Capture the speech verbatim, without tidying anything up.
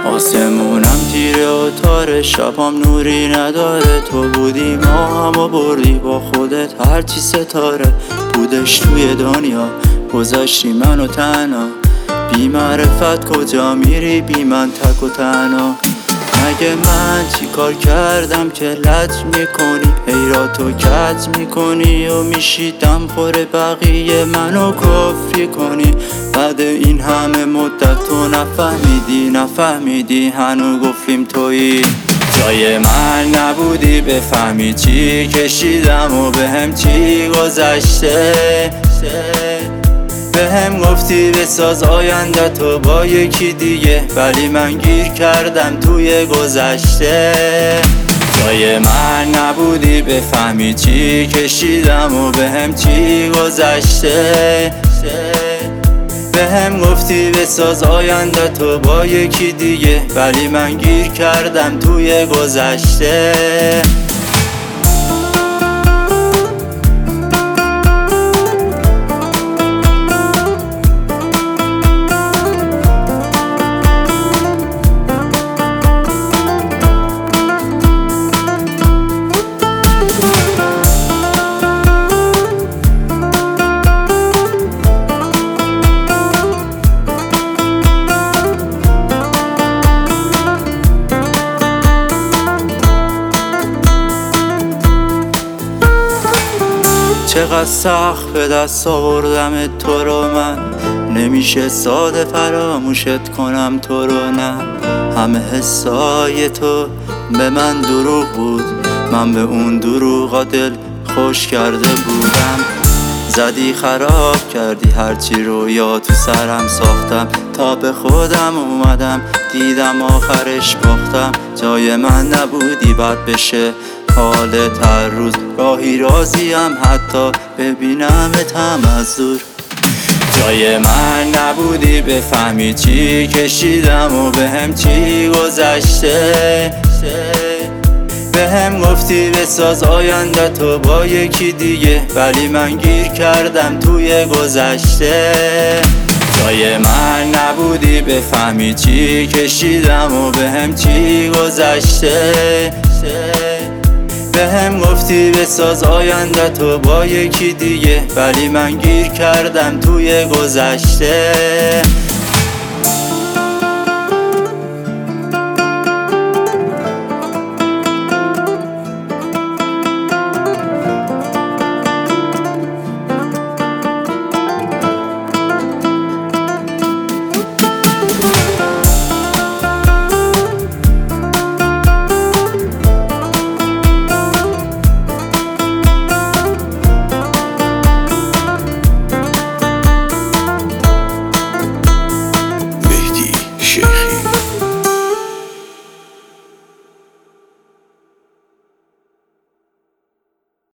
آسمونم تیره و تاره، شبم نوری نداره. تو بودی ما همو بردی با خودت، هرچی ستاره بودش توی دنیا گذاشتی منو تنها. بی معرفت کجا میری بی من تک و تنها؟ مگه من چی کار کردم که لج میکنی؟ حیرات و کج میکنی و میشی دم خوره بقیه منو کفری کنی. بعد این همه مدت تو نفهمیدی نفهمیدی هنو گفتیم تویی. جای من نبودی بفهمی چی کشیدم و بهم چی گذشته. به هم گفتی بساز آینده تو با یکی دیگه، ولی من گیر کردم توی گذشته. جای من نبودی بفهمی چی کشیدم و به هم چی گذشته. به هم گفتی بساز آینده تو با یکی دیگه، ولی من گیر کردم توی گذشته. چقدر سخت به دست آوردم تو رو من، نمیشه ساده فراموشت کنم تو رو نه. همه حسای تو به من دروغ بود، من به اون دروغا دل خوش کرده بودم. زدی خراب کردی هرچی رو یا تو سرم ساختم، تا به خودم اومدم دیدم آخرش باختم. جای من نبودی بد بشه حالت هر روز، راهی راضیم حتی ببینمت هم از دور. جای من نبودی بفهمی چی کشیدم و به هم چی گذشته. به هم گفتی بساز آینده تو با یکی دیگه، ولی من گیر کردم توی گذشته. جای من نبودی بفهمی چی کشیدم و به هم چی گذشته. به هم گفتی بساز آینده تو با یکی دیگه، ولی من گیر کردم توی گذشته.